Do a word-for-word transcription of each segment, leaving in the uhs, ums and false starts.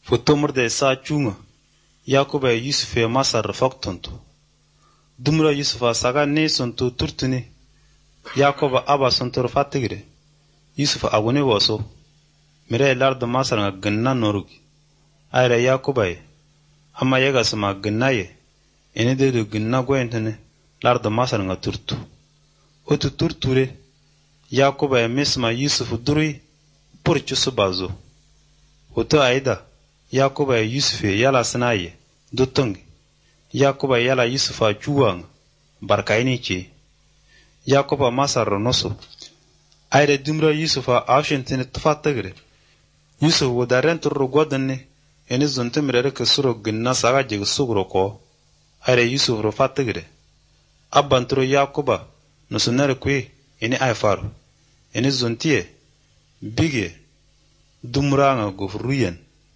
Fotomur de sa chunga, Yakuba Yusuf e Masar faktonto. Dumra Yusufa saga ne sonto turtuni, Yakuba aba sontor fatigre. Yusuf agune waso, mire lard Masar nga ganna norugi. Ayra Yakuba e, amma yega sama ganna ye, ene de du ganna goyentene, lard Masar nga turtu. Otu turture, Yakuba e mesma Yusuf duri, purchusu bazo. Oto aida, Yakuba e Yusuf yala sanaye, dutungi. Yakuba yala Yusufa chuang, barkaini che. Yakuba Masar ronoso. Ayre dumra Yusufa afshentene tfatagre. Yusuf wadaren turro godane, ene zonte mirere kesuro ginna saga jig sugro ko. Ayre Yusuf ro fatagre. Abbanturo Yakuba, nusunere kwe, ene ayfaru. Ene zontie, bige, dumranga gufruyen.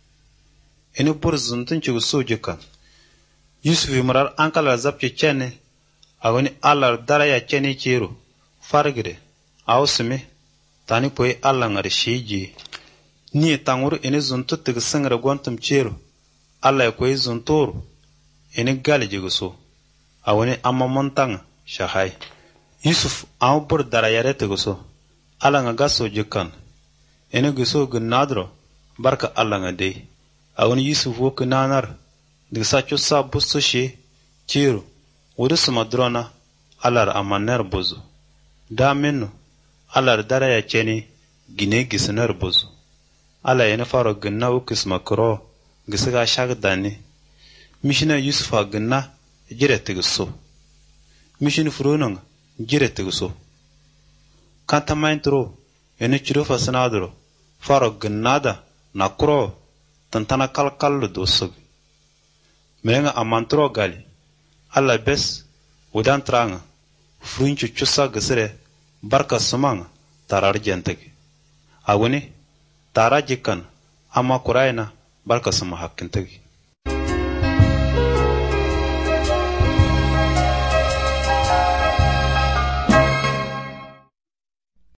Ene bur zontun chigu sojekan. Yusuf imrar ankala zapche chene, agoni alar daraya chene chero, fargire, ausime, tani poe alangare sheji. Ni tanguru ene zonto tig sangre gwantum chero, alla koe zontoro, ene gali jiguso, agoni amma montanga, shahai. Yusuf au bur darayare tiguso, alanga gaso jekan, ene guso gunadro, barka alanga dey. Agoni Yusuf wok nanar, digsacho sa busto she, chiro, wudu madrona, alar amaner bozo. Da menu, alar daraya cheni, gine gisner bozo. Ala yene faro gina ukis makro, gisiga shag dani. Mishina Yusufa gina, jire tigso. Mishin furunang, jire tigso. Kanta maintro, yene chirufa sanadro, faro ginada, nakro, tantana kalkal dosog. Merenga amantro gali. Alla bes, udan tranga, frunchu chusa gisire, barka sumanga, tarar jentegi. Aguni, tara jikan, ama kuraina, barka suma hakintegi.